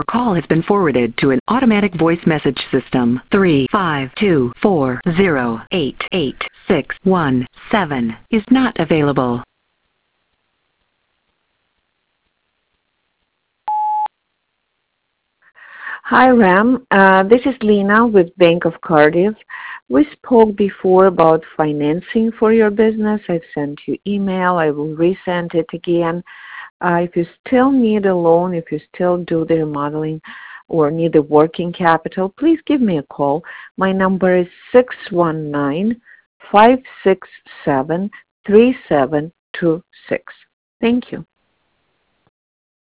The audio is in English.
call has been forwarded to an automatic voice message system. 35240888617 is not available. Hi, Ram. This is Lena with Bank of Cardiff. We spoke before about financing for your business. I've sent you email. I will resend it again. If you still need a loan, if you still do the remodeling or need the working capital, please give me a call. My number is 619-567-3726. Thank you.